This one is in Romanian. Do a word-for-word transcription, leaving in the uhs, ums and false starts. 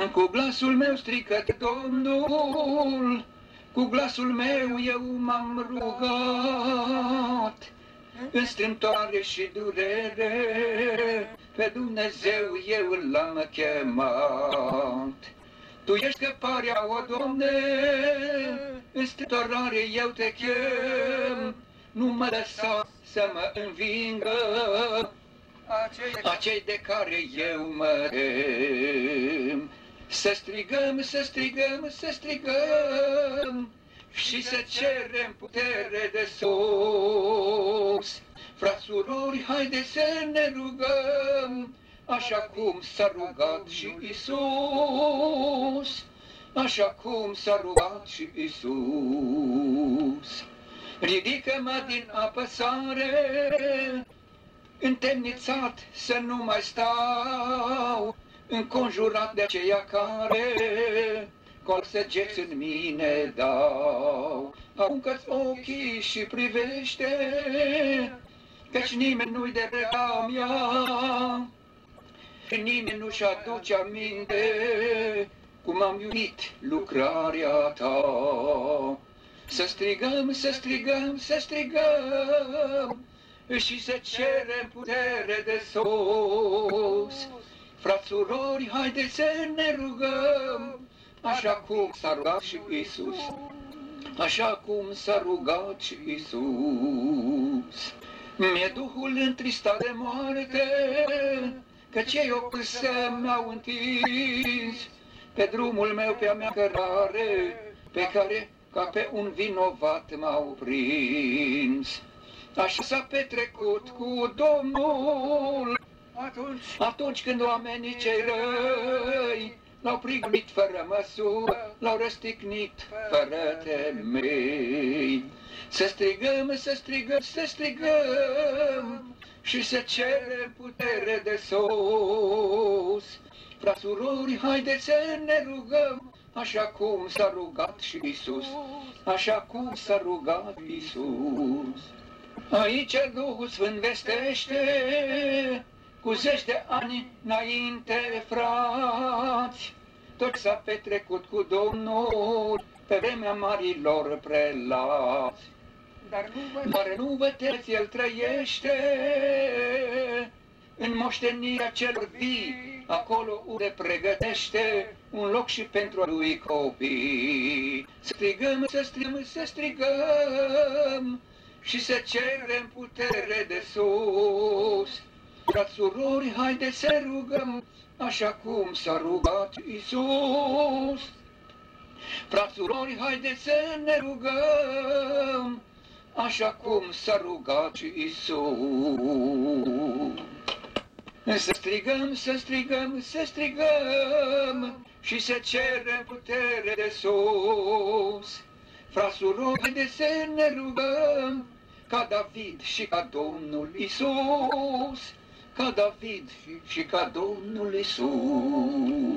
Cu glasul meu strică Domnul, cu glasul meu eu m-am rugat. În strâmtoare și durere, pe Dumnezeu eu l-am chemat. Tu ești scăparea, o Doamne, în strâmtorare eu te chem. Nu mă lăsa să mă învingă acei de care eu mă tem. Să strigăm, să strigăm, să strigăm și să cerem putere de sus. Frați, surori, haide să ne rugăm, așa cum s-a rugat și Iisus, așa cum s-a rugat și Iisus. Ridică-mă din apăsare, întemnițat să nu mai stau, înconjurat de aceia care col săgeți în mine dau. Aruncă-ți ochii și privește, căci nimeni nu-i de vremea mea, și nimeni nu-și aduce aminte cum am iubit lucrarea ta. Să strigăm, să strigăm, să strigăm și să cerem putere de sus. Frați, surori, haideți să ne rugăm, așa cum s-a rugat și Iisus, așa cum s-a rugat și Iisus. Mi-e Duhul întristat de moarte, căci ei o pârsă mi-au întins pe drumul meu, pe-a mea cărare, pe care ca pe un vinovat m-au prins. Așa s-a petrecut cu Domnul atunci, atunci când oamenii cei răi l-au prigonit fără măsură, l-au răstignit fără temei. Să strigăm, să strigăm, să strigăm și să cerem putere de sus. Frați, surori, haideți să ne rugăm, așa cum s-a rugat și Iisus, așa cum s-a rugat Iisus. Aici Duhul Sfânt vestește cu zeci de ani înainte, frați, tot s-a petrecut cu Domnul pe vremea marilor prelați. Dar nu vă, Dar nu vă temeți, El trăiește în moștenirea celor vii, acolo unde pregătește un loc și pentru lui copii. Să strigăm, să strigăm, să strigăm și să cerem putere de sus. Frați, surori, haideți să rugăm, așa cum s-a rugat Iisus. Frați, surori, haideți să ne rugăm, așa cum s-a rugat Iisus. Să strigăm, să strigăm, să strigăm și să cerem putere de sus. Frați, surori, haideți să ne rugăm, ca David și ca Domnul Iisus, ca David și ca Domnul Iisus.